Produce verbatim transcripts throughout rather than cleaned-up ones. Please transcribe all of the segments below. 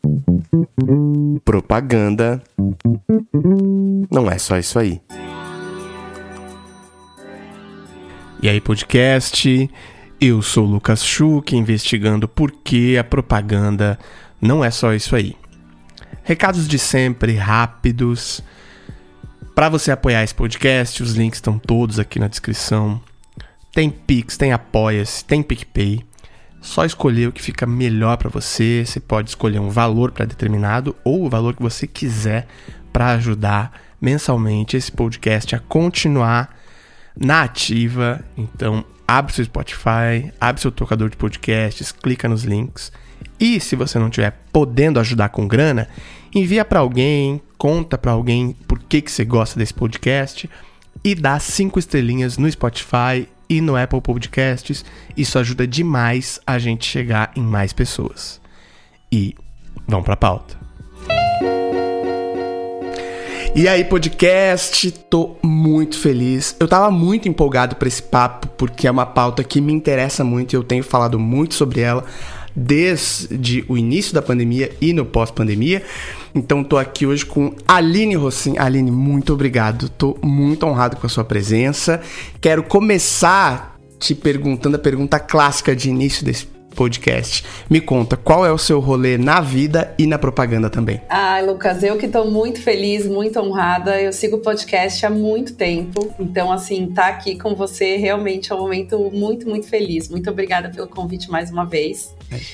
Propaganda não é só isso aí. E aí, podcast, eu sou o Lucas Schuch, investigando por que a propaganda não é só isso aí. Recados de sempre, rápidos. Para você apoiar esse podcast, os links estão todos aqui na descrição. Tem Pix, tem Apoia-se, tem PicPay. Só escolher o que fica melhor para você. Você pode escolher um valor pré-determinado ou o valor que você quiser para ajudar mensalmente esse podcast a continuar na ativa. Então, abre seu Spotify, abre seu tocador de podcasts, clica nos links. E se você não estiver podendo ajudar com grana, envia para alguém, conta para alguém por que, que você gosta desse podcast e dá cinco estrelinhas no Spotify e no Apple Podcasts. Isso ajuda demais a gente chegar em mais pessoas. E vamos pra pauta. E aí, podcast, tô muito feliz. Eu tava muito empolgado pra esse papo, porque é uma pauta que me interessa muito e eu tenho falado muito sobre ela desde o início da pandemia e no pós-pandemia. Então tô aqui hoje com Aline Rossin. Aline, muito obrigado, tô muito honrado com a sua presença. Quero começar te perguntando a pergunta clássica de início desse podcast. Me conta, qual é o seu rolê na vida e na propaganda também? Ai, Lucas, eu que tô muito feliz, muito honrada. Eu sigo o podcast há muito tempo. Então, assim, tá aqui com você realmente é um momento muito, muito feliz. Muito obrigada pelo convite mais uma vez.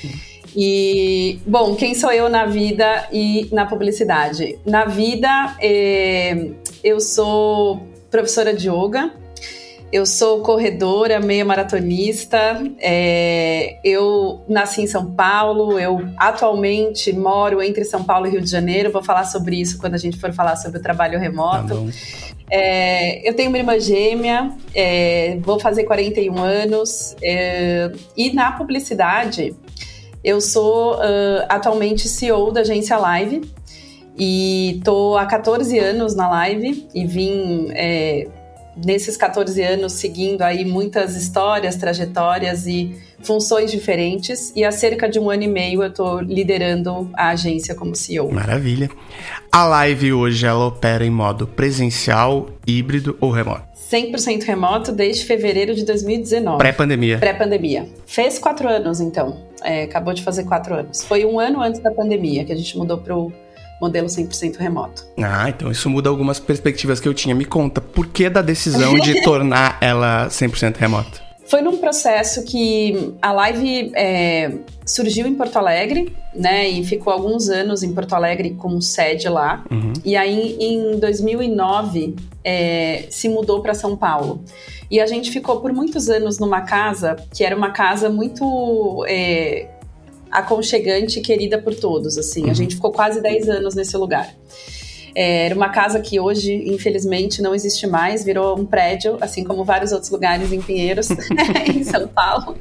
E, bom, quem sou eu na vida e na publicidade? Na vida, é, eu sou professora de yoga. Eu sou corredora, meia maratonista, é, eu nasci em São Paulo, eu atualmente moro entre São Paulo e Rio de Janeiro, vou falar sobre isso quando a gente for falar sobre o trabalho remoto. Tá é, eu tenho uma irmã gêmea, é, vou fazer quarenta e um anos, é, e na publicidade eu sou uh, atualmente C E O da agência Live, e estou há catorze anos na Live e vim... É, nesses catorze anos seguindo aí muitas histórias, trajetórias e funções diferentes, e há cerca de um ano e meio eu estou liderando a agência como C E O. Maravilha. A Live hoje ela opera em modo presencial, híbrido ou remoto? cem por cento remoto desde fevereiro de dois mil e dezenove. Pré-pandemia. Pré-pandemia. Fez quatro anos então, é, acabou de fazer quatro anos. Foi um ano antes da pandemia que a gente mudou para o modelo cem por cento remoto. Ah, então isso muda algumas perspectivas que eu tinha. Me conta, por que da decisão de tornar ela cem por cento remota? Foi num processo que a Live é, surgiu em Porto Alegre, né, e ficou alguns anos em Porto Alegre com sede lá. Uhum. E aí, em dois mil e nove, é, se mudou para São Paulo. E a gente ficou por muitos anos numa casa que era uma casa muito... É, aconchegante e querida por todos, assim. Uhum. A gente ficou quase dez anos nesse lugar. É, era uma casa que hoje, infelizmente, não existe mais, virou um prédio, assim como vários outros lugares em Pinheiros, em São Paulo.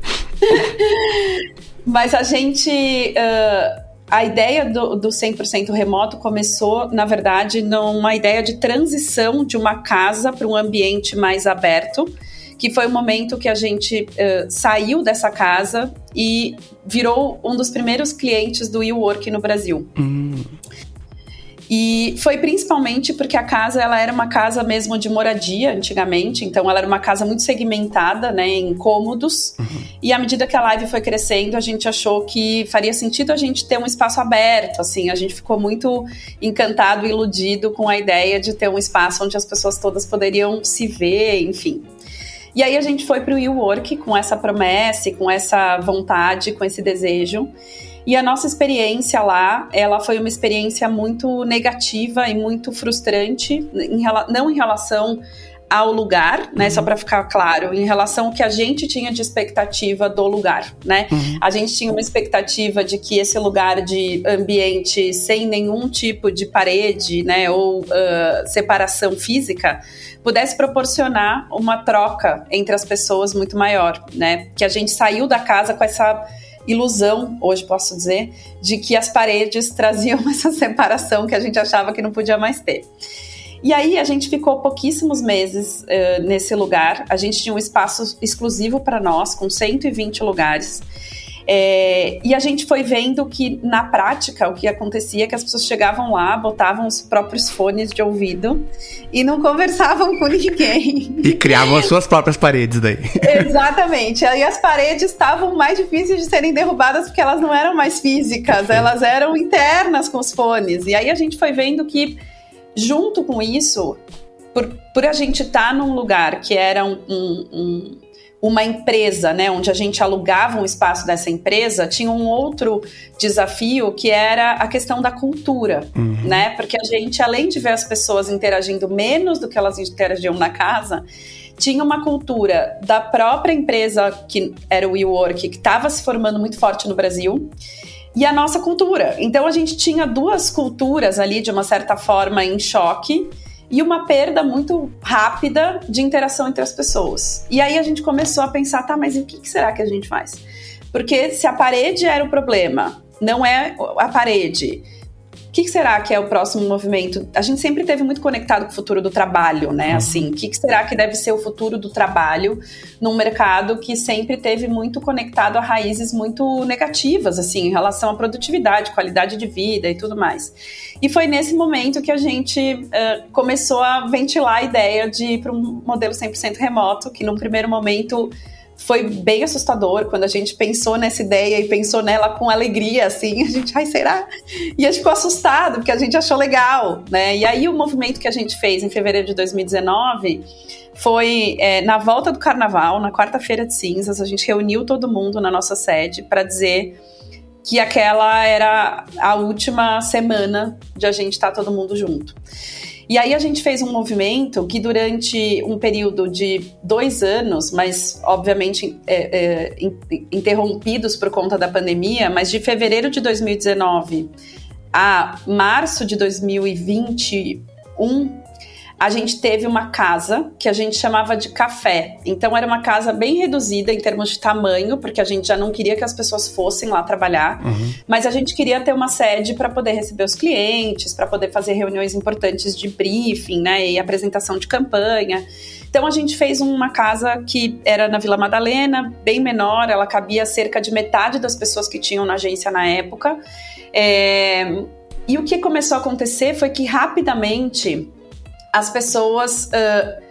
Mas a gente... Uh, a ideia do, do cem por cento remoto começou, na verdade, numa ideia de transição de uma casa para um ambiente mais aberto, que foi o momento que a gente uh, saiu dessa casa e virou um dos primeiros clientes do WeWork no Brasil. Hum. E foi principalmente porque a casa ela era uma casa mesmo de moradia antigamente, então ela era uma casa muito segmentada, né, em cômodos. Uhum. E à medida que a Live foi crescendo, a gente achou que faria sentido a gente ter um espaço aberto, assim, a gente ficou muito encantado e iludido com a ideia de ter um espaço onde as pessoas todas poderiam se ver, enfim. E aí a gente foi para o WeWork com essa promessa, com essa vontade, com esse desejo. E a nossa experiência lá, ela foi uma experiência muito negativa e muito frustrante, em, não em relação ao lugar, né, uhum. Só para ficar claro, em relação ao que a gente tinha de expectativa do lugar, né? Uhum. A gente tinha uma expectativa de que esse lugar de ambiente sem nenhum tipo de parede, né, ou uh, separação física, pudesse proporcionar uma troca entre as pessoas muito maior, né? Que a gente saiu da casa com essa ilusão, hoje posso dizer, de que as paredes traziam essa separação que a gente achava que não podia mais ter. E aí a gente ficou pouquíssimos meses uh, nesse lugar, a gente tinha um espaço exclusivo para nós, com cento e vinte lugares. É, e a gente foi vendo que, na prática, o que acontecia é que as pessoas chegavam lá, botavam os próprios fones de ouvido e não conversavam com ninguém. E criavam as suas próprias paredes daí. Exatamente. Aí as paredes estavam mais difíceis de serem derrubadas porque elas não eram mais físicas, elas eram internas com os fones. E aí a gente foi vendo que, junto com isso, por, por a gente estar num lugar que era um, um, um, uma empresa, né, onde a gente alugava um espaço dessa empresa, tinha um outro desafio que era a questão da cultura, uhum. né? Porque a gente, além de ver as pessoas interagindo menos do que elas interagiam na casa, tinha uma cultura da própria empresa, que era o WeWork, que estava se formando muito forte no Brasil, e a nossa cultura. Então a gente tinha duas culturas ali, de uma certa forma, em choque, e uma perda muito rápida de interação entre as pessoas. E aí a gente começou a pensar, tá, mas e o que será que a gente faz? Porque se a parede era o problema, não é a parede, o que será que é o próximo movimento? A gente sempre esteve muito conectado com o futuro do trabalho, né? Assim, o que será que deve ser o futuro do trabalho num mercado que sempre esteve muito conectado a raízes muito negativas, assim, em relação à produtividade, qualidade de vida e tudo mais. E foi nesse momento que a gente uh, começou a ventilar a ideia de ir para um modelo cem por cento remoto, que num primeiro momento foi bem assustador quando a gente pensou nessa ideia e pensou nela com alegria, assim, a gente, ai, será? E a gente ficou assustado, porque a gente achou legal, né? E aí o movimento que a gente fez em fevereiro de dois mil e dezenove foi, é, na volta do carnaval, na quarta-feira de cinzas, a gente reuniu todo mundo na nossa sede para dizer que aquela era a última semana de a gente estar todo mundo junto. E aí a gente fez um movimento que durante um período de dois anos, mas obviamente é, é, interrompidos por conta da pandemia, mas de fevereiro de dois mil e dezenove a março de dois mil e vinte e um, a gente teve uma casa que a gente chamava de café. Então era uma casa bem reduzida em termos de tamanho, porque a gente já não queria que as pessoas fossem lá trabalhar, uhum. mas a gente queria ter uma sede para poder receber os clientes, para poder fazer reuniões importantes de briefing, né, e apresentação de campanha. Então a gente fez uma casa que era na Vila Madalena, bem menor, ela cabia cerca de metade das pessoas que tinham na agência na época. É... E o que começou a acontecer foi que rapidamente as pessoas, uh,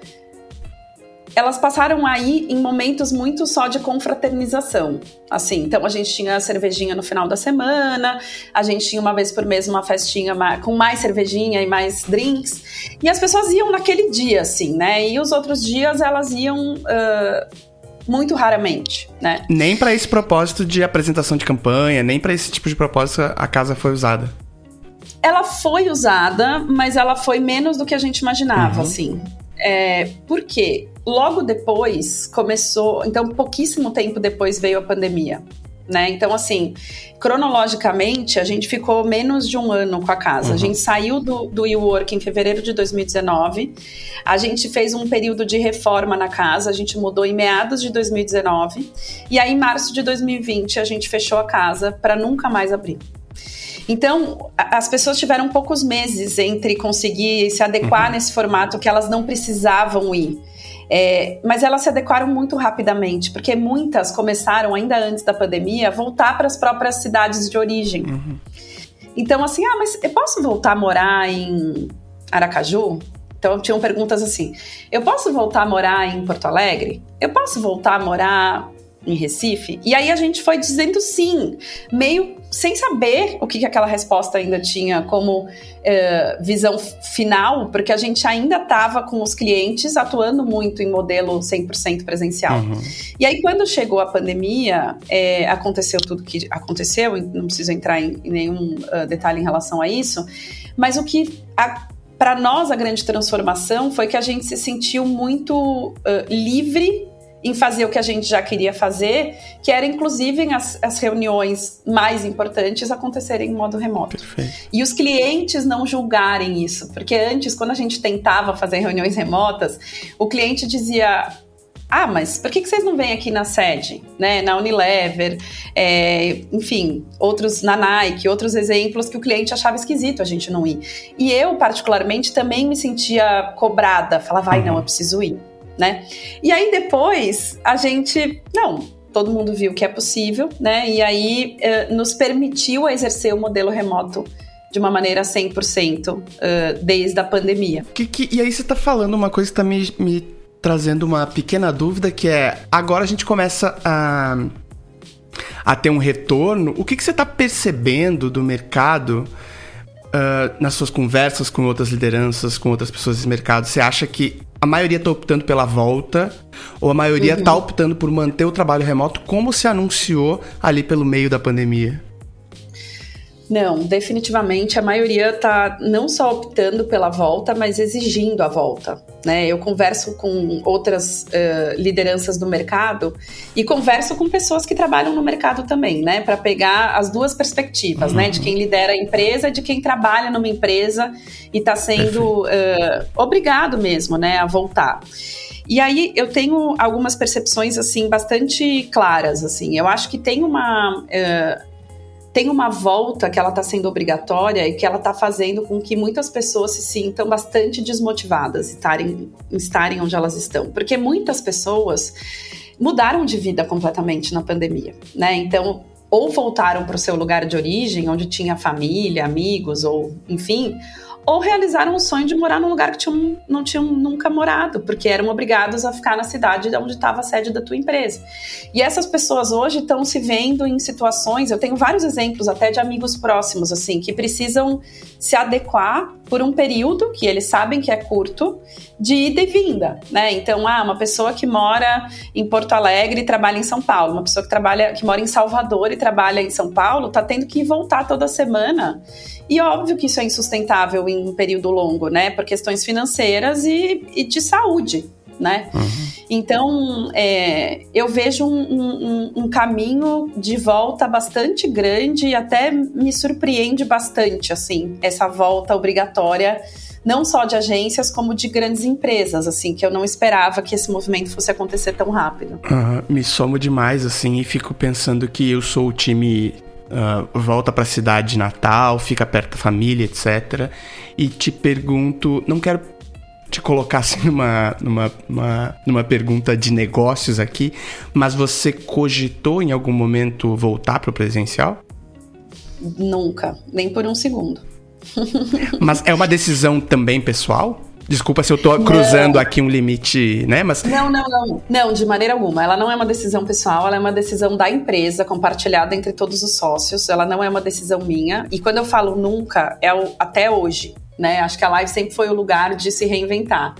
elas passaram aí em momentos muito só de confraternização, assim, então a gente tinha cervejinha no final da semana, a gente tinha uma vez por mês uma festinha com mais cervejinha e mais drinks, e as pessoas iam naquele dia, assim, né, e os outros dias elas iam uh, muito raramente, né. Nem para esse propósito de apresentação de campanha, nem para esse tipo de propósito a casa foi usada. Ela foi usada, mas ela foi menos do que a gente imaginava, uhum. assim. É, por quê? Logo depois começou... Então, pouquíssimo tempo depois veio a pandemia, né? Então, assim, cronologicamente, a gente ficou menos de um ano com a casa. Uhum. A gente saiu do, do WeWork em fevereiro de dois mil e dezenove. A gente fez um período de reforma na casa. A gente mudou em meados de dois mil e dezenove. E aí, em março de dois mil e vinte, a gente fechou a casa para nunca mais abrir. Então, as pessoas tiveram poucos meses entre conseguir se adequar uhum. nesse formato que elas não precisavam ir. É, mas elas se adequaram muito rapidamente, porque muitas começaram, ainda antes da pandemia, a voltar para as próprias cidades de origem. Uhum. Então, assim, ah, mas eu posso voltar a morar em Aracaju? Então, tinham perguntas assim, eu posso voltar a morar em Porto Alegre? Eu posso voltar a morar em Recife? E aí a gente foi dizendo sim, meio sem saber o que, que aquela resposta ainda tinha como uh, visão final, porque a gente ainda estava com os clientes atuando muito em modelo cem por cento presencial. Uhum. E aí quando chegou a pandemia, é, aconteceu tudo que aconteceu, não preciso entrar em, em nenhum uh, detalhe em relação a isso, mas o que... para nós a grande transformação foi que a gente se sentiu muito uh, livre em fazer o que a gente já queria fazer, que era inclusive as, as reuniões mais importantes acontecerem em modo remoto. Perfeito. E os clientes não julgarem isso, porque antes, quando a gente tentava fazer reuniões remotas, o cliente dizia, ah, mas por que que vocês não vêm aqui na sede, né? Na Unilever, é, enfim, outros, na Nike, outros exemplos que o cliente achava esquisito a gente não ir. E eu, particularmente, também me sentia cobrada, falava, ai, não, eu preciso ir. Né? E aí depois a gente, não, todo mundo viu que é possível, né? E aí uh, nos permitiu exercer o modelo remoto de uma maneira cem por cento uh, desde a pandemia. Que, que, e aí você está falando uma coisa que está me, me trazendo uma pequena dúvida, que é, agora a gente começa a, a ter um retorno. O que, que você está percebendo do mercado uh, nas suas conversas com outras lideranças, com outras pessoas desse mercado? Você acha que a maioria está optando pela volta ou a maioria está uhum. optando por manter o trabalho remoto, como se anunciou ali pelo meio da pandemia? Não, definitivamente a maioria está não só optando pela volta, mas exigindo a volta, né? Eu converso com outras uh, lideranças do mercado e converso com pessoas que trabalham no mercado também, né? Para pegar as duas perspectivas, uhum. né? De quem lidera a empresa e de quem trabalha numa empresa e está sendo uh, obrigado mesmo, né? A voltar. E aí eu tenho algumas percepções, assim, bastante claras, assim. Eu acho que tem uma... Uh, tem uma volta que ela está sendo obrigatória e que ela está fazendo com que muitas pessoas se sintam bastante desmotivadas estarem, estarem onde elas estão. Porque muitas pessoas mudaram de vida completamente na pandemia, né? Então, ou voltaram para o seu lugar de origem, onde tinha família, amigos, ou enfim... ou realizaram o sonho de morar num lugar que tinham, não tinham nunca morado, porque eram obrigados a ficar na cidade onde estava a sede da tua empresa. E essas pessoas hoje estão se vendo em situações, eu tenho vários exemplos até de amigos próximos, assim, que precisam se adequar por um período, que eles sabem que é curto, de ida e vinda, né? Então, ah, uma pessoa que mora em Porto Alegre e trabalha em São Paulo, uma pessoa que, trabalha, que mora em Salvador e trabalha em São Paulo, tá tendo que voltar toda semana. E óbvio que isso é insustentável em um período longo, né? Por questões financeiras e, e de saúde, né? Uhum. Então, é, eu vejo um, um, um caminho de volta bastante grande e até me surpreende bastante, assim, essa volta obrigatória, não só de agências, como de grandes empresas, assim, que eu não esperava que esse movimento fosse acontecer tão rápido. Uhum. Me somo demais, assim, e fico pensando que eu sou o time... Uh, volta pra cidade de Natal, fica perto da família, etcétera. E te pergunto, não quero te colocar assim numa, numa, uma, numa pergunta de negócios aqui, mas você cogitou em algum momento voltar pro presencial? Nunca, nem por um segundo. Mas é uma decisão também pessoal? Desculpa se eu tô cruzando não. aqui um limite, né? Mas... Não, não, não. Não, de maneira alguma. Ela não é uma decisão pessoal, ela é uma decisão da empresa, compartilhada entre todos os sócios. Ela não é uma decisão minha. E quando eu falo nunca, é o, até hoje, né? Acho que a Live sempre foi o lugar de se reinventar.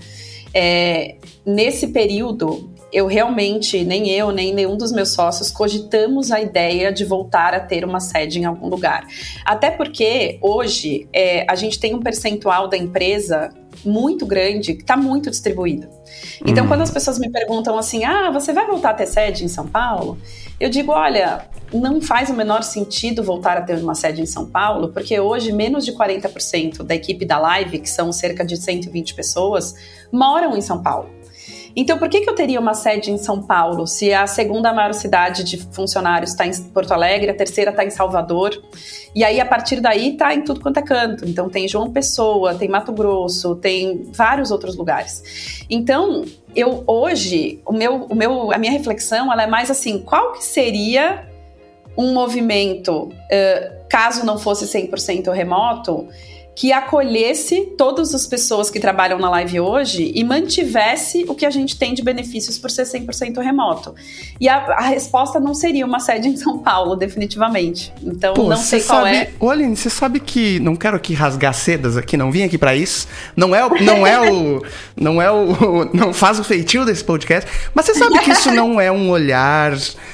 É, nesse período, eu realmente, nem eu, nem nenhum dos meus sócios, cogitamos a ideia de voltar a ter uma sede em algum lugar. Até porque, hoje, é, a gente tem um percentual da empresa muito grande, que está muito distribuído. Então, hum. quando as pessoas me perguntam assim, ah, você vai voltar a ter sede em São Paulo? Eu digo, olha, não faz o menor sentido voltar a ter uma sede em São Paulo, porque hoje menos de quarenta por cento da equipe da Live, que são cerca de cento e vinte pessoas, moram em São Paulo. Então, por que, que eu teria uma sede em São Paulo se a segunda maior cidade de funcionários está em Porto Alegre, a terceira está em Salvador, e aí a partir daí está em tudo quanto é canto. Então tem João Pessoa, tem Mato Grosso, tem vários outros lugares. Então, eu hoje, o meu, o meu, a minha reflexão ela é mais assim, qual que seria um movimento, uh, caso não fosse cem por cento remoto, que acolhesse todas as pessoas que trabalham na Live hoje e mantivesse o que a gente tem de benefícios por ser cem por cento remoto. E a, a resposta não seria uma sede em São Paulo, definitivamente. Então, Pô, não sei qual sabe, é... Ô, Aline, você sabe que... Não quero aqui rasgar sedas aqui, não vim aqui pra isso. Não é, não é o... Não é o... Não faz o feitio desse podcast. Mas você sabe que isso não é um olhar...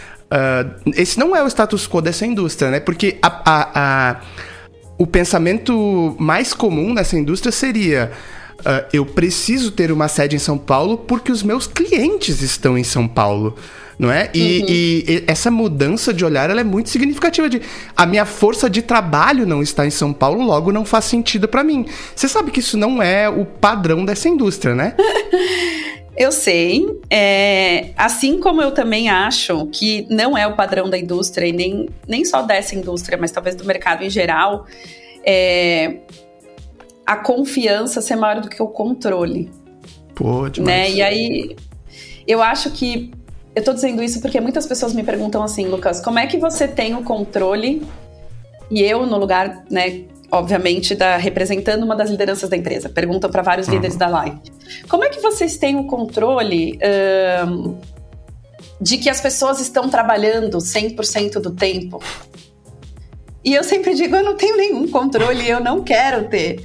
Uh, esse não é o status quo dessa indústria, né? Porque a... a, a o pensamento mais comum nessa indústria seria uh, eu preciso ter uma sede em São Paulo porque os meus clientes estão em São Paulo, não é? E, uhum. e, e essa mudança de olhar ela é muito significativa. De, a minha força de trabalho não está em São Paulo, logo não faz sentido para mim. Você sabe que isso não é o padrão dessa indústria, né? Eu sei, é, assim como eu também acho que não é o padrão da indústria, e nem, nem só dessa indústria, mas talvez do mercado em geral, é, a confiança ser maior do que o controle. Pô, demais. Né? E aí, eu acho que eu tô dizendo isso porque muitas pessoas me perguntam assim, Lucas, como é que você tem o controle, e eu no lugar, né, obviamente, da, representando uma das lideranças da empresa, perguntam para vários uhum. líderes da live, como é que vocês têm o controle um, de que as pessoas estão trabalhando cem por cento do tempo? E eu sempre digo, eu não tenho nenhum controle, eu não quero ter.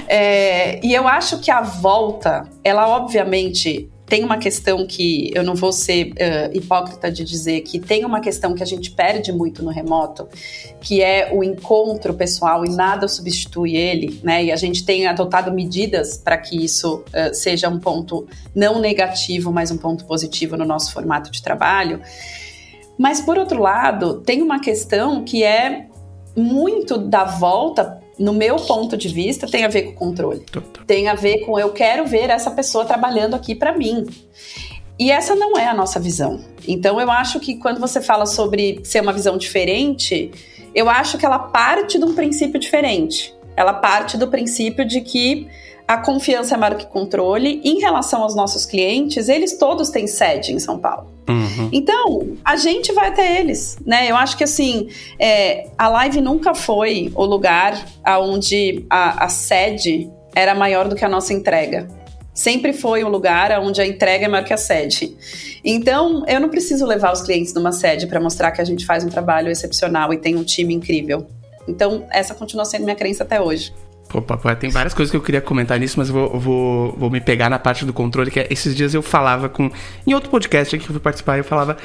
É, e eu acho que a volta, ela obviamente tem uma questão que, eu não vou ser uh, hipócrita de dizer que tem uma questão que a gente perde muito no remoto, que é o encontro pessoal, e nada substitui ele, né? E a gente tem adotado medidas para que isso uh, seja um ponto não negativo, mas um ponto positivo no nosso formato de trabalho. Mas, por outro lado, tem uma questão que é muito da volta, no meu ponto de vista, tem a ver com o controle. Tem a ver com eu quero ver essa pessoa trabalhando aqui para mim. E essa não é a nossa visão. Então eu acho que quando você fala sobre ser uma visão diferente, eu acho que ela parte de um princípio diferente. Ela parte do princípio de que a confiança é maior que controle. Em relação aos nossos clientes, eles todos têm sede em São Paulo. Uhum. Então, a gente vai até eles, né? Eu acho que, assim, é, a live nunca foi o lugar onde a, a sede era maior do que a nossa entrega. Sempre foi um lugar onde a entrega é maior que a sede. Então, eu não preciso levar os clientes numa sede para mostrar que a gente faz um trabalho excepcional e tem um time incrível. Então, essa continua sendo minha crença até hoje. Opa, tem várias coisas que eu queria comentar nisso, mas eu vou, vou, vou me pegar na parte do controle, que é, esses dias eu falava com... Em outro podcast que eu fui participar, eu falava...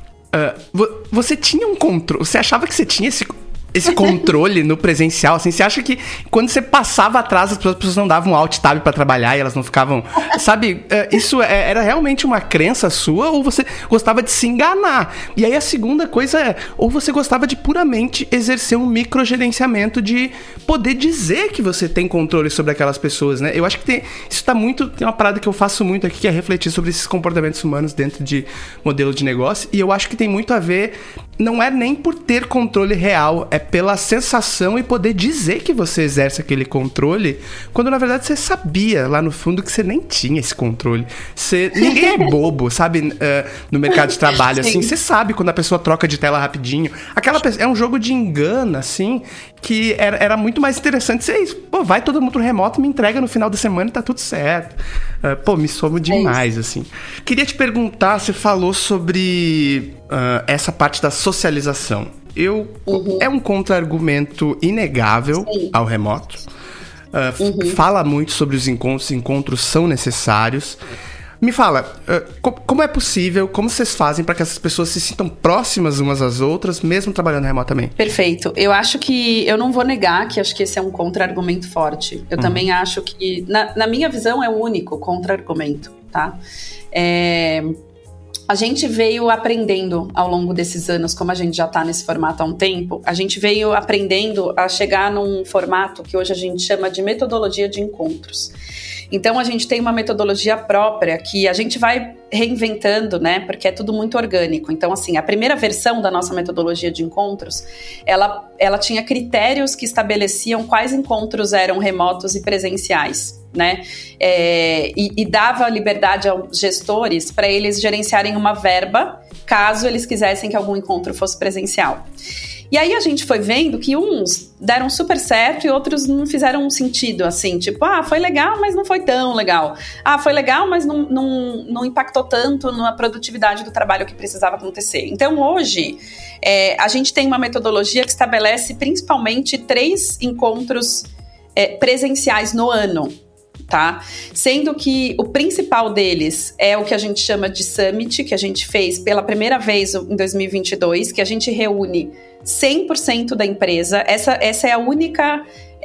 Uh, você tinha um controle... Você achava que você tinha esse... esse controle no presencial, assim, você acha que quando você passava atrás as pessoas não davam alt tab pra trabalhar e elas não ficavam, sabe, isso era realmente uma crença sua ou você gostava de se enganar? E aí a segunda coisa é, ou você gostava de puramente exercer um microgerenciamento de poder dizer que você tem controle sobre aquelas pessoas, né? Eu acho que tem, isso tá muito, tem uma parada que eu faço muito aqui, que é refletir sobre esses comportamentos humanos dentro de modelo de negócio, e eu acho que tem muito a ver, não é nem por ter controle real, é pela sensação e poder dizer que você exerce aquele controle, quando na verdade você sabia lá no fundo que você nem tinha esse controle. Você, ninguém é bobo, sabe? Uh, no mercado de trabalho, assim, você sabe quando a pessoa troca de tela rapidinho. Aquela pessoa, é um jogo de engano, assim, que era, era muito mais interessante ser isso. Pô, vai todo mundo remoto, me entrega no final da semana e tá tudo certo. Uh, pô, me somo demais, é assim. Queria te perguntar, você falou sobre uh, essa parte da socialização. Eu, uhum. É um contra-argumento inegável Sim. ao remoto. Uh, uhum. Fala muito sobre os encontros, os encontros são necessários. Me fala, uh, co- como é possível, como vocês fazem para que essas pessoas se sintam próximas umas às outras, mesmo trabalhando remotamente? Perfeito. Eu acho que, eu não vou negar que acho que esse é um contra-argumento forte. Eu uhum. também acho que, na, na minha visão, é o único contra-argumento, tá? É... A gente veio aprendendo ao longo desses anos, como a gente já está nesse formato há um tempo, a gente veio aprendendo a chegar num formato que hoje a gente chama de metodologia de encontros. Então, a gente tem uma metodologia própria que a gente vai reinventando, né? Porque é tudo muito orgânico. Então, assim, a primeira versão da nossa metodologia de encontros, ela, ela tinha critérios que estabeleciam quais encontros eram remotos e presenciais, né? É, e, e dava liberdade aos gestores para eles gerenciarem uma verba, caso eles quisessem que algum encontro fosse presencial. E aí a gente foi vendo que uns deram super certo e outros não fizeram sentido, assim, tipo, ah, foi legal, mas não foi tão legal. Ah, foi legal, mas não, não, não impactou tanto na produtividade do trabalho que precisava acontecer. Então, hoje, é, a gente tem uma metodologia que estabelece principalmente três encontros é, presenciais no ano. Tá? Sendo que o principal deles é o que a gente chama de Summit, que a gente fez pela primeira vez em dois mil e vinte e dois, que a gente reúne cem por cento da empresa. Essa, essa é a única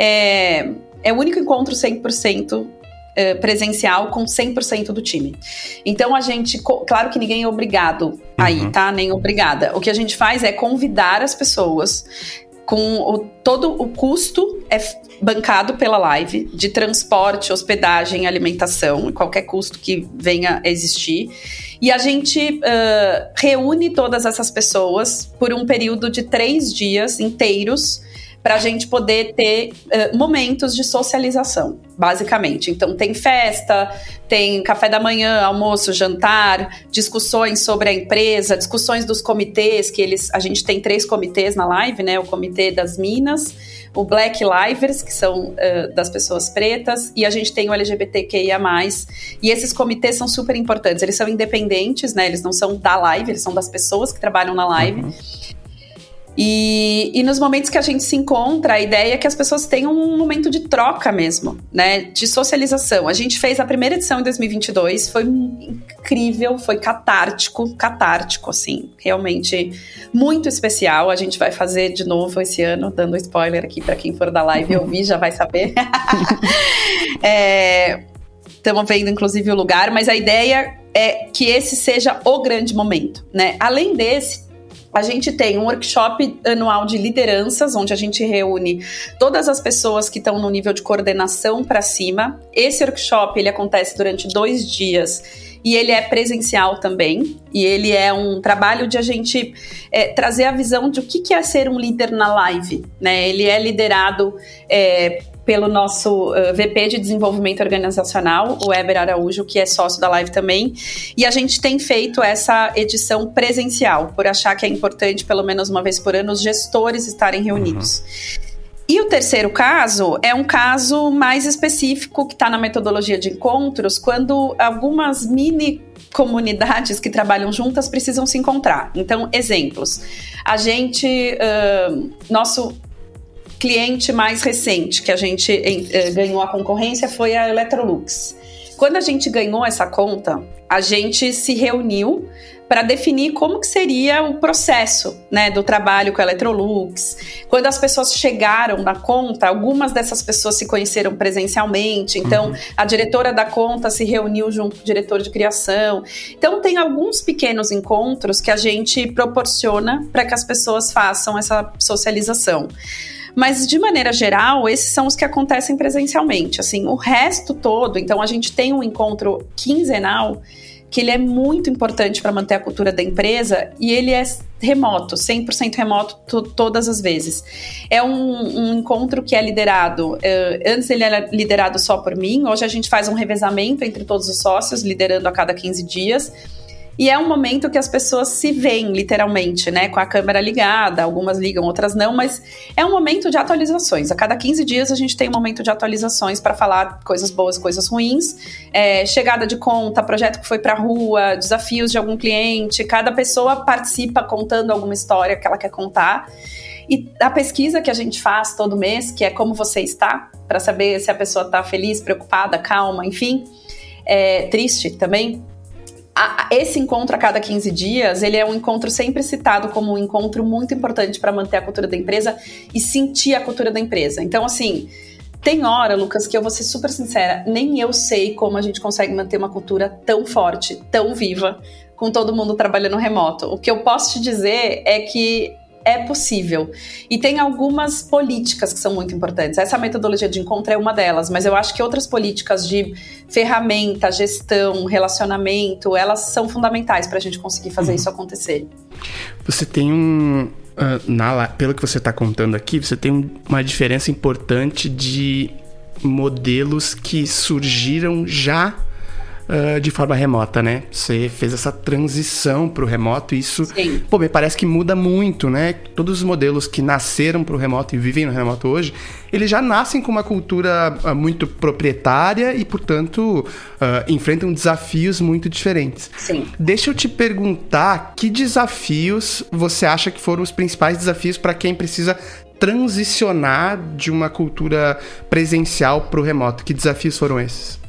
é, é o único encontro cem por cento é, presencial com cem por cento do time. Então a gente, claro que ninguém é obrigado aí, uhum. tá? Nem obrigada. O que a gente faz é convidar as pessoas com o, todo o custo é bancado pela live, de transporte, hospedagem, alimentação, qualquer custo que venha a existir. E a gente uh, reúne todas essas pessoas por um período de três dias inteiros para a gente poder ter uh, momentos de socialização, basicamente. Então, tem festa, tem café da manhã, almoço, jantar, discussões sobre a empresa, discussões dos comitês, que eles, a gente tem três comitês na live, né? O comitê das Minas, o Black Livers, que são uh, das pessoas pretas, e a gente tem o L G B T Q I A mais, e esses comitês são super importantes, eles são independentes, né? Eles não são da live, eles são das pessoas que trabalham na live. Uhum. E, e nos momentos que a gente se encontra, a ideia é que as pessoas tenham um momento de troca mesmo, né, de socialização. A gente fez a primeira edição em dois mil e vinte e dois, foi incrível, foi catártico, catártico, assim, realmente muito especial. A gente vai fazer de novo esse ano, dando spoiler aqui para quem for da live ouvir, já vai saber. é, estamos vendo, inclusive, o lugar, mas a ideia é que esse seja o grande momento, né? Além desse, a gente tem um workshop anual de lideranças, onde a gente reúne todas as pessoas que estão no nível de coordenação para cima. Esse workshop, ele acontece durante dois dias e ele é presencial também. E ele é um trabalho de a gente é, trazer a visão de o que, que é ser um líder na live, né? Ele é liderado é, pelo nosso uh, V P de Desenvolvimento Organizacional, o Weber Araújo, que é sócio da live também, e a gente tem feito essa edição presencial, por achar que é importante, pelo menos uma vez por ano, os gestores estarem reunidos. Uhum. E o terceiro caso é um caso mais específico, que está na metodologia de encontros, quando algumas mini comunidades que trabalham juntas precisam se encontrar. Então, exemplos. A gente, uh, nosso cliente mais recente que a gente eh, ganhou a concorrência foi a Electrolux. Quando a gente ganhou essa conta, a gente se reuniu para definir como que seria o processo, né, do trabalho com a Electrolux. Quando as pessoas chegaram na conta, algumas dessas pessoas se conheceram presencialmente, então uhum. a diretora da conta se reuniu junto com o diretor de criação. Então tem alguns pequenos encontros que a gente proporciona para que as pessoas façam essa socialização. Mas, de maneira geral, esses são os que acontecem presencialmente. Assim, o resto todo, então a gente tem um encontro quinzenal, que ele é muito importante para manter a cultura da empresa, e ele é remoto, cem por cento remoto to- todas as vezes. É um, um encontro que é liderado, uh, antes ele era liderado só por mim, hoje a gente faz um revezamento entre todos os sócios, liderando a cada quinze dias, e é um momento que as pessoas se veem, literalmente, né, com a câmera ligada, algumas ligam, outras não, mas é um momento de atualizações. A cada quinze dias a gente tem um momento de atualizações para falar coisas boas, coisas ruins, é, chegada de conta, projeto que foi para a rua, desafios de algum cliente, cada pessoa participa contando alguma história que ela quer contar. E a pesquisa que a gente faz todo mês, que é como você está, para saber se a pessoa está feliz, preocupada, calma, enfim, é, triste também. A, esse encontro a cada quinze dias, ele é um encontro sempre citado como um encontro muito importante para manter a cultura da empresa e sentir a cultura da empresa. Então, assim, tem hora, Lucas, que eu vou ser super sincera, nem eu sei como a gente consegue manter uma cultura tão forte, tão viva, com todo mundo trabalhando remoto. O que eu posso te dizer é que é possível. E tem algumas políticas que são muito importantes. Essa metodologia de encontro é uma delas, mas eu acho que outras políticas de ferramenta, gestão, relacionamento, elas são fundamentais para a gente conseguir fazer uhum. isso acontecer. Você tem um... Uh, na, pelo que você está contando aqui, você tem um, uma diferença importante de modelos que surgiram já Uh, de forma remota, né? Você fez essa transição para o remoto e isso, Sim. pô, me parece que muda muito, né? Todos os modelos que nasceram para o remoto e vivem no remoto hoje, eles já nascem com uma cultura uh, muito proprietária e, portanto, uh, enfrentam desafios muito diferentes. Sim. Deixa eu te perguntar, que desafios você acha que foram os principais desafios para quem precisa transicionar de uma cultura presencial para o remoto? Que desafios foram esses?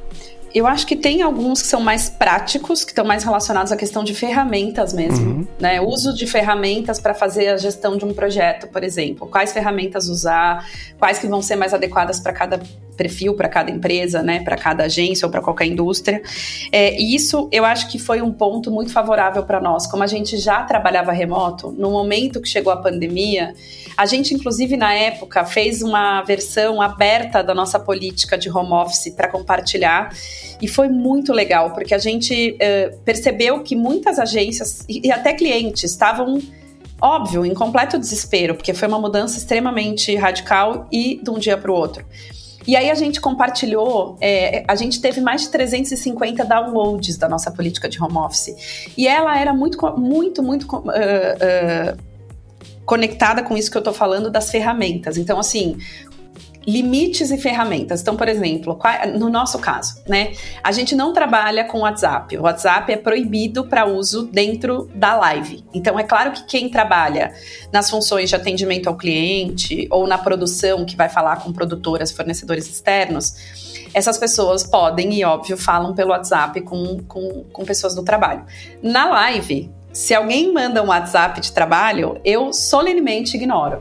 Eu acho que tem alguns que são mais práticos, que estão mais relacionados à questão de ferramentas mesmo, uhum. né? Uso de ferramentas para fazer a gestão de um projeto, por exemplo. Quais ferramentas usar, quais que vão ser mais adequadas para cada perfil, para cada empresa, né? Para cada agência ou para qualquer indústria. É, e isso eu acho que foi um ponto muito favorável para nós. Como a gente já trabalhava remoto, no momento que chegou a pandemia, a gente, inclusive, na época, fez uma versão aberta da nossa política de home office para compartilhar. E foi muito legal, porque a gente uh, percebeu que muitas agências e, e até clientes estavam óbvio, em completo desespero, porque foi uma mudança extremamente radical e de um dia para o outro. E aí a gente compartilhou, é, a gente teve mais de trezentos e cinquenta downloads da nossa política de home office. E ela era muito, muito, muito uh, uh, conectada com isso que eu tô falando das ferramentas. Então, assim, limites e ferramentas. Então, por exemplo, no nosso caso, né, a gente não trabalha com WhatsApp. O WhatsApp é proibido para uso dentro da live. Então, é claro que quem trabalha nas funções de atendimento ao cliente ou na produção, que vai falar com produtoras, fornecedores externos, essas pessoas podem e, óbvio, falam pelo WhatsApp com, com, com pessoas do trabalho. Na live, se alguém manda um WhatsApp de trabalho, eu solenemente ignoro.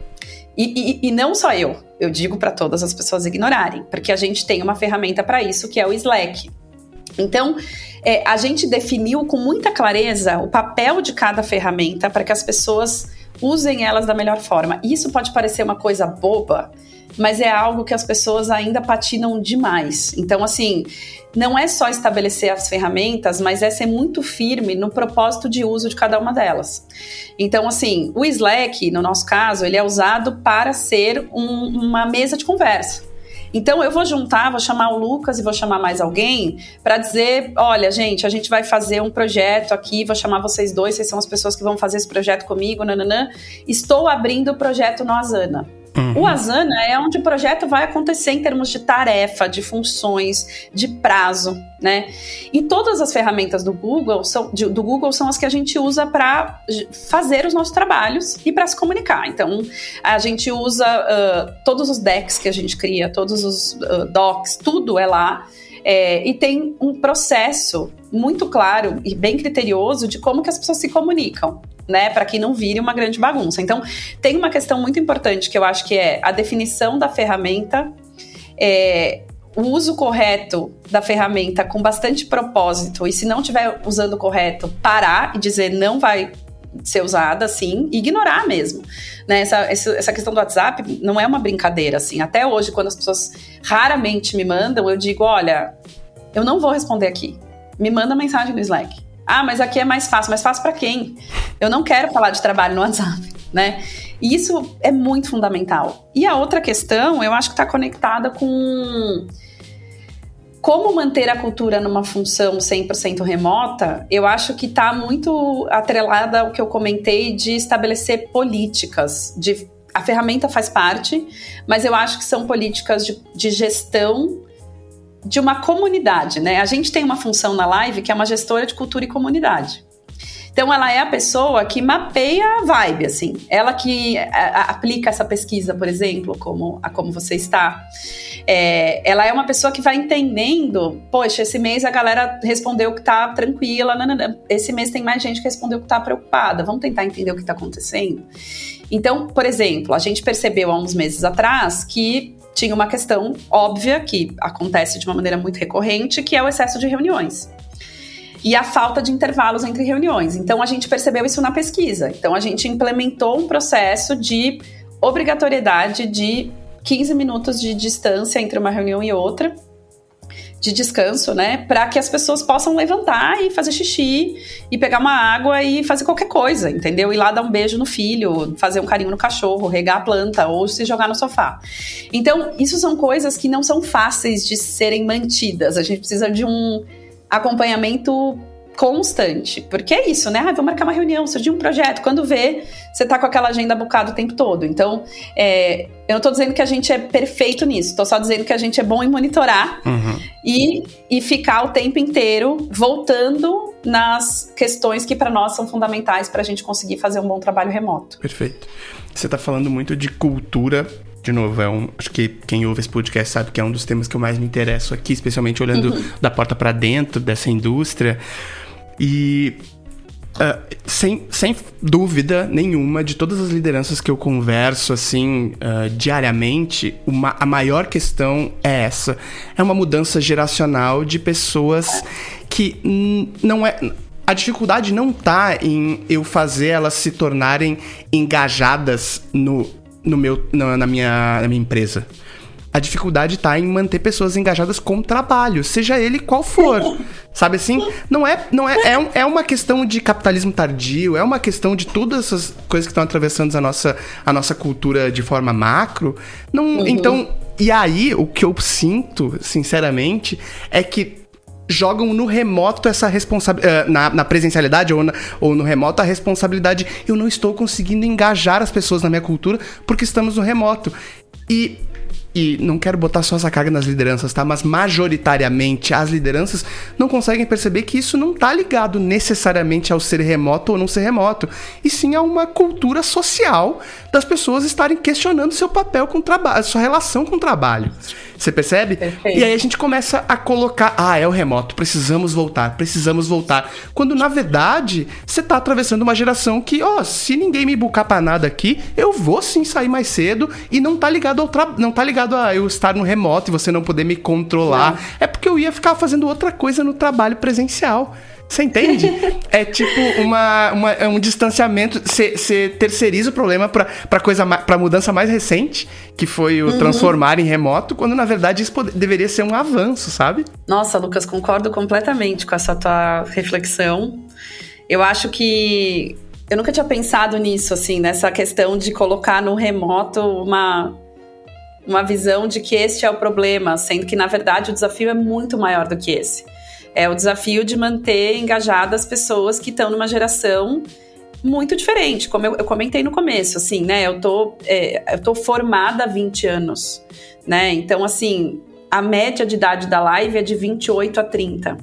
E, e, e não só eu, eu digo para todas as pessoas ignorarem, porque a gente tem uma ferramenta para isso, que é o Slack. Então, é, a gente definiu com muita clareza o papel de cada ferramenta para que as pessoas usem elas da melhor forma. Isso pode parecer uma coisa boba, mas é algo que as pessoas ainda patinam demais. Então, assim, não é só estabelecer as ferramentas, mas é ser muito firme no propósito de uso de cada uma delas. Então, assim, o Slack, no nosso caso, ele é usado para ser um, uma mesa de conversa. Então, eu vou juntar, vou chamar o Lucas e vou chamar mais alguém para dizer, olha, gente, a gente vai fazer um projeto aqui, vou chamar vocês dois, vocês são as pessoas que vão fazer esse projeto comigo, nananã. Estou abrindo o projeto no Asana. Uhum. O Asana é onde o projeto vai acontecer em termos de tarefa, de funções, de prazo, né? E todas as ferramentas do Google são, de, do Google são as que a gente usa para fazer os nossos trabalhos e para se comunicar. Então, a gente usa uh, todos os decks que a gente cria, todos os uh, docs, tudo é lá. É, e tem um processo muito claro e bem criterioso de como que as pessoas se comunicam, né, para que não vire uma grande bagunça. Então, tem uma questão muito importante que eu acho que é a definição da ferramenta, é, o uso correto da ferramenta com bastante propósito, e se não estiver usando correto, parar e dizer não vai ser usada assim, e ignorar mesmo, né? Essa, essa questão do WhatsApp não é uma brincadeira, assim. Até hoje, quando as pessoas raramente me mandam, eu digo, olha, eu não vou responder aqui, me manda mensagem no Slack. Ah, mas aqui é mais fácil. Mais fácil para quem? Eu não quero falar de trabalho no WhatsApp, né? E isso é muito fundamental. E a outra questão, eu acho que está conectada com como manter a cultura numa função cem por cento remota. Eu acho que está muito atrelada ao que eu comentei de estabelecer políticas. De, a ferramenta faz parte, mas eu acho que são políticas de, de gestão de uma comunidade, né? A gente tem uma função na live que é uma gestora de cultura e comunidade. Então, ela é a pessoa que mapeia a vibe, assim. Ela que a, a, aplica essa pesquisa, por exemplo, como, a como você está. É, ela é uma pessoa que vai entendendo, poxa, esse mês a galera respondeu que tá tranquila, nanana. Esse mês tem mais gente que respondeu que tá preocupada. Vamos tentar entender o que tá acontecendo? Então, por exemplo, a gente percebeu há uns meses atrás que tinha uma questão óbvia que acontece de uma maneira muito recorrente, que é o excesso de reuniões. E a falta de intervalos entre reuniões. Então, a gente percebeu isso na pesquisa. Então, a gente implementou um processo de obrigatoriedade de quinze minutos de distância entre uma reunião e outra, de descanso, né? Para que as pessoas possam levantar e fazer xixi, e pegar uma água e fazer qualquer coisa, entendeu? Ir lá dar um beijo no filho, fazer um carinho no cachorro, regar a planta ou se jogar no sofá. Então, isso são coisas que não são fáceis de serem mantidas. A gente precisa de um acompanhamento constante, porque é isso, né? Ah, vou marcar uma reunião, surgiu um projeto, quando vê, você tá com aquela agenda bucada o tempo todo. Então, é, eu não tô dizendo que a gente é perfeito nisso, tô só dizendo que a gente é bom em monitorar uhum. e, e ficar o tempo inteiro voltando nas questões que para nós são fundamentais para a gente conseguir fazer um bom trabalho remoto. Perfeito. Você tá falando muito de cultura. De novo, é um, acho que quem ouve esse podcast sabe que é um dos temas que eu mais me interesso aqui, especialmente olhando uhum. da porta para dentro dessa indústria. E uh, sem, sem dúvida nenhuma, de todas as lideranças que eu converso assim uh, diariamente, uma, a maior questão é essa. É uma mudança geracional de pessoas que n- não é... A dificuldade não tá em eu fazer elas se tornarem engajadas no... No meu, na, na, minha, na minha empresa. A dificuldade tá em manter pessoas engajadas com o trabalho, seja ele qual for. Sabe assim? Não é, não é, é, um, é uma questão de capitalismo tardio, é uma questão de todas essas coisas que estão atravessando a nossa, a nossa cultura de forma macro. Não, uhum. Então, e aí, o que eu sinto, sinceramente, é que jogam no remoto essa responsabilidade, na, na presencialidade ou, na, ou no remoto a responsabilidade. Eu não estou conseguindo engajar as pessoas na minha cultura porque estamos no remoto. E... E não quero botar só essa carga nas lideranças, tá? Mas majoritariamente as lideranças não conseguem perceber que isso não tá ligado necessariamente ao ser remoto ou não ser remoto. E sim a uma cultura social das pessoas estarem questionando seu papel com o trabalho, sua relação com o trabalho. Você percebe? Perfeito. E aí a gente começa a colocar, ah, é o remoto, precisamos voltar, precisamos voltar. Quando, na verdade, você tá atravessando uma geração que, ó, se ninguém me bucar pra nada aqui, eu vou sim sair mais cedo e não tá ligado ao tra... não tá ligado a eu estar no remoto e você não poder me controlar. Não. É porque eu ia ficar fazendo outra coisa no trabalho presencial. Você entende? É tipo uma, uma, é um distanciamento. Você terceiriza o problema pra, pra, coisa, pra mudança mais recente, que foi o uhum. transformar em remoto, quando na verdade isso pode, deveria ser um avanço, sabe? Nossa, Lucas, concordo completamente com essa tua reflexão. Eu acho que... Eu nunca tinha pensado nisso, assim, nessa questão de colocar no remoto uma, uma visão de que este é o problema, sendo que, na verdade, o desafio é muito maior do que esse. É o desafio de manter engajadas pessoas que estão numa geração muito diferente, como eu, eu comentei no começo, assim, né, eu tô, é, eu tô formada há vinte anos, né, então, assim, a média de idade da live é de vinte e oito a trinta.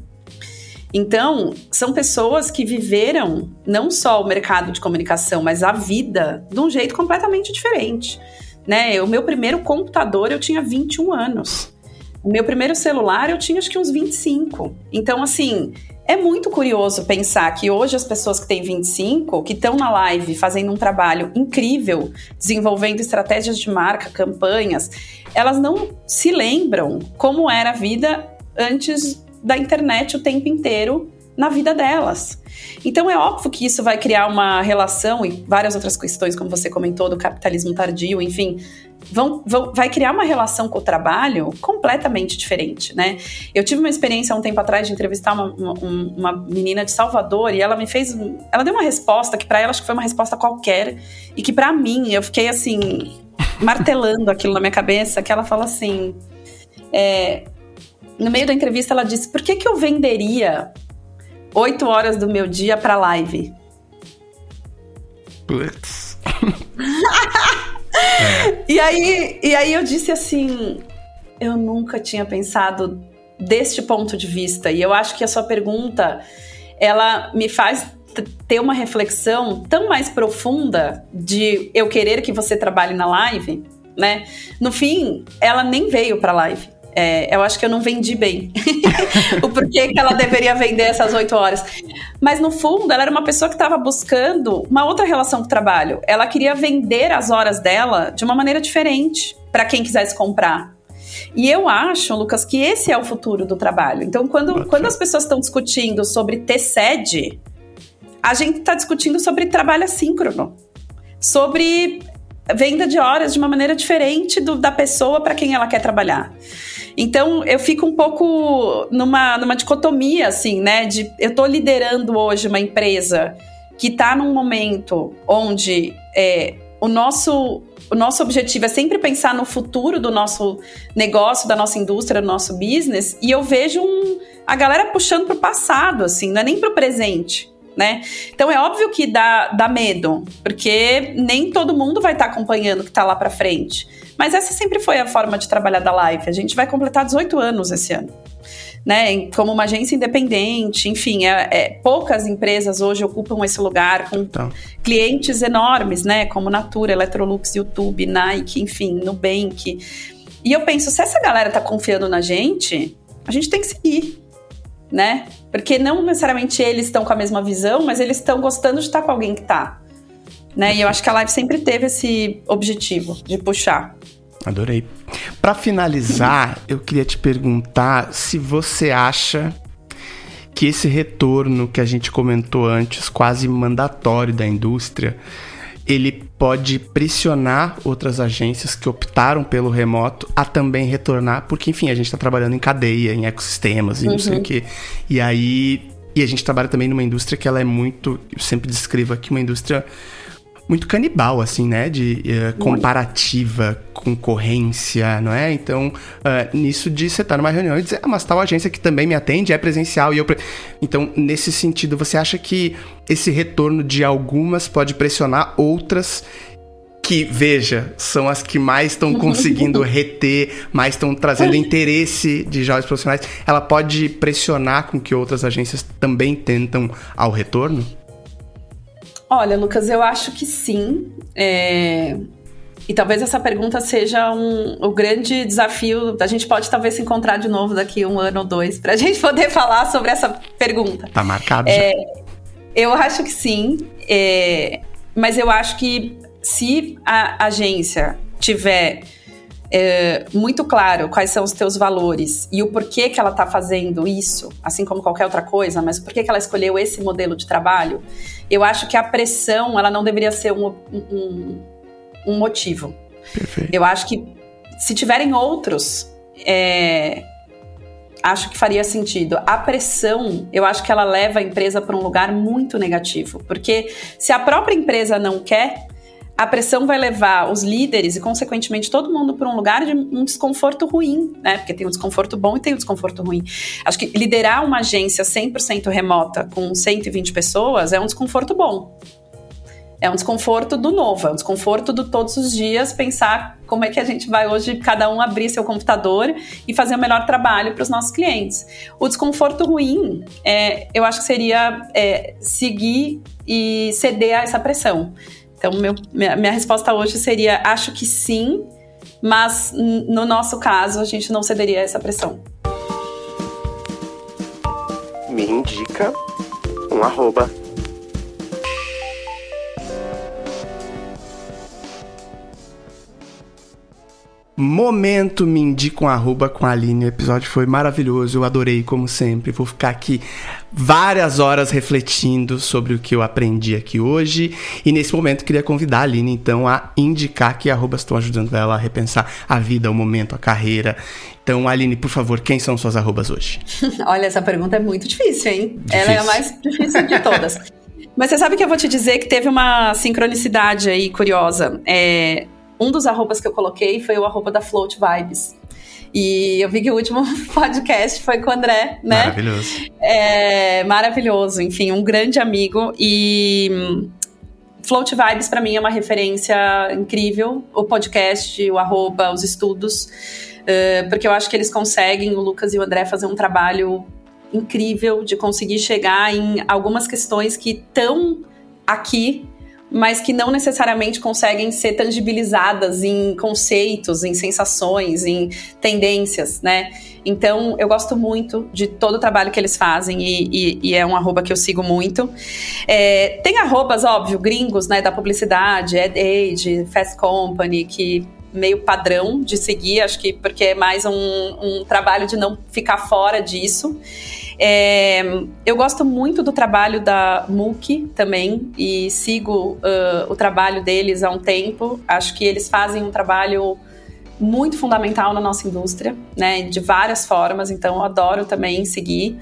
Então, são pessoas que viveram não só o mercado de comunicação, mas a vida de um jeito completamente diferente, né, o meu primeiro computador eu tinha vinte e um anos. O meu primeiro celular eu tinha acho que uns vinte e cinco. Então, assim, é muito curioso pensar que hoje as pessoas que têm vinte e cinco, que estão na live fazendo um trabalho incrível, desenvolvendo estratégias de marca, campanhas, elas não se lembram como era a vida antes da internet o tempo inteiro na vida delas. Então é óbvio que isso vai criar uma relação e várias outras questões, como você comentou, do capitalismo tardio, enfim, vão, vão, vai criar uma relação com o trabalho completamente diferente, né? Eu tive uma experiência há um tempo atrás de entrevistar uma, uma, uma menina de Salvador e ela me fez, ela deu uma resposta que para ela acho que foi uma resposta qualquer e que para mim, eu fiquei assim, martelando aquilo na minha cabeça, que ela fala assim, é, no meio da entrevista ela disse, por que que eu venderia oito horas do meu dia pra live? Putz. é. e, aí, e aí eu disse assim, eu nunca tinha pensado deste ponto de vista. E eu acho que a sua pergunta, ela me faz t- ter uma reflexão tão mais profunda de eu querer que você trabalhe na live, né? No fim, ela nem veio pra live. É, eu acho que eu não vendi bem o porquê que ela deveria vender essas oito horas. Mas, no fundo, ela era uma pessoa que estava buscando uma outra relação com o trabalho. Ela queria vender as horas dela de uma maneira diferente para quem quisesse comprar. E eu acho, Lucas, que esse é o futuro do trabalho. Então, quando, quando as pessoas estão discutindo sobre ter sede, a gente está discutindo sobre trabalho assíncrono, sobre venda de horas de uma maneira diferente do, da pessoa para quem ela quer trabalhar. Então, eu fico um pouco numa, numa dicotomia, assim, né? De, eu tô liderando hoje uma empresa que tá num momento onde é, o, nosso, o nosso objetivo é sempre pensar no futuro do nosso negócio, da nossa indústria, do nosso business, e eu vejo um, a galera puxando pro passado, assim, não é nem pro presente, né? Então, é óbvio que dá, dá medo, porque nem todo mundo vai estar tá acompanhando o que tá lá pra frente. Mas essa sempre foi a forma de trabalhar da Live. A gente vai completar dezoito anos esse ano, né? Como uma agência independente, enfim, é, é, poucas empresas hoje ocupam esse lugar com então. clientes enormes, né? Como Natura, Electrolux, YouTube, Nike, enfim, Nubank. E eu penso, se essa galera tá confiando na gente, a gente tem que seguir, né? Porque não necessariamente eles estão com a mesma visão, mas eles estão gostando de estar com alguém que tá. Né? E eu acho que a Live sempre teve esse objetivo de puxar. Adorei. Para finalizar, eu queria te perguntar se você acha que esse retorno que a gente comentou antes, quase mandatório da indústria, ele pode pressionar outras agências que optaram pelo remoto a também retornar, porque, enfim, a gente está trabalhando em cadeia, em ecossistemas e uhum. não sei o quê. E aí, e a gente trabalha também numa indústria que ela é muito, eu sempre descrevo aqui, uma indústria muito canibal, assim, né? De uh, comparativa, concorrência, não é? Então, uh, nisso de você estar numa reunião e dizer, ah, mas tal agência que também me atende é presencial e eu... Pre... Então, nesse sentido, você acha que esse retorno de algumas pode pressionar outras que, veja, são as que mais estão conseguindo reter, mais estão trazendo interesse de jovens profissionais, ela pode pressionar com que outras agências também tentam ao retorno? Olha, Lucas, eu acho que sim. É... E talvez essa pergunta seja um, o grande desafio. A gente pode talvez se encontrar de novo daqui um ano ou dois para a gente poder falar sobre essa pergunta. Tá marcado é, já. Eu acho que sim. É... Mas eu acho que se a agência tiver é, muito claro quais são os teus valores e o porquê que ela está fazendo isso, assim como qualquer outra coisa, mas o porquê que ela escolheu esse modelo de trabalho, eu acho que a pressão, ela não deveria ser um, um, um motivo. Perfeito. Eu acho que se tiverem outros, é, acho que faria sentido. A pressão, eu acho que ela leva a empresa para um lugar muito negativo, porque se a própria empresa não quer, a pressão vai levar os líderes e, consequentemente, todo mundo para um lugar de um desconforto ruim, né? Porque tem um desconforto bom e tem um desconforto ruim. Acho que liderar uma agência cem por cento remota com cento e vinte pessoas é um desconforto bom. É um desconforto do novo, é um desconforto do todos os dias pensar como é que a gente vai hoje, cada um abrir seu computador e fazer o melhor trabalho para os nossos clientes. O desconforto ruim, é, eu acho que seria é, seguir e ceder a essa pressão. Então, meu, minha, minha resposta hoje seria, acho que sim, mas no nosso caso, a gente não cederia a essa pressão. Me indica um arroba. Momento Me Indica um Arroba com a Aline. O episódio foi maravilhoso, eu adorei, como sempre. Vou ficar aqui várias horas refletindo sobre o que eu aprendi aqui hoje. E nesse momento queria convidar a Aline, então, a indicar que arrobas estão ajudando ela a repensar a vida, o momento, a carreira. Então, Aline, por favor, quem são suas arrobas hoje? Olha, essa pergunta é muito difícil, hein? Difícil. Ela é a mais difícil de todas. Mas você sabe que eu vou te dizer que teve uma sincronicidade aí curiosa. É... Um dos arrobas que eu coloquei foi o arroba da Float Vibes. E eu vi que o último podcast foi com o André, né? Maravilhoso. É, maravilhoso, enfim, um grande amigo. E Float Vibes, para mim, é uma referência incrível. O podcast, o arroba, os estudos. Uh, porque eu acho que eles conseguem, o Lucas e o André, fazer um trabalho incrível de conseguir chegar em algumas questões que estão aqui, mas que não necessariamente conseguem ser tangibilizadas em conceitos, em sensações, em tendências, né? Então, eu gosto muito de todo o trabalho que eles fazem e, e, e é um arroba que eu sigo muito. É, tem arrobas, óbvio, gringos, né, da publicidade, Ad Age, Fast Company, que meio padrão de seguir, acho que porque é mais um, um trabalho de não ficar fora disso. É, eu gosto muito do trabalho da Mookie também e sigo uh, o trabalho deles há um tempo. Acho que eles fazem um trabalho muito fundamental na nossa indústria, né, de várias formas, então eu adoro também seguir.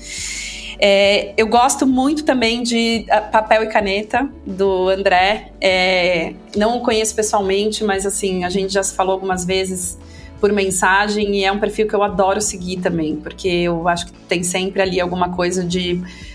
É, eu gosto muito também de Papel e Caneta, do André. É, não o conheço pessoalmente, mas assim, a gente já se falou algumas vezes por mensagem e é um perfil que eu adoro seguir também, porque eu acho que tem sempre ali alguma coisa de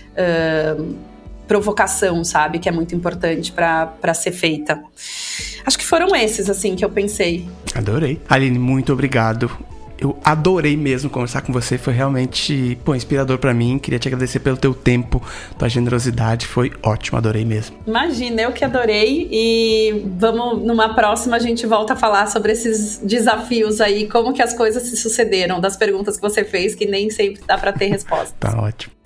uh, provocação, sabe? Que é muito importante para ser feita. Acho que foram esses, assim, que eu pensei. Adorei. Aline, muito obrigado. Eu adorei mesmo conversar com você, foi realmente, pô, inspirador pra mim. Queria te agradecer pelo teu tempo, tua generosidade, foi ótimo, adorei mesmo. Imagina, eu que adorei e vamos, numa próxima a gente volta a falar sobre esses desafios aí, como que as coisas se sucederam, das perguntas que você fez, que nem sempre dá pra ter resposta. Tá ótimo.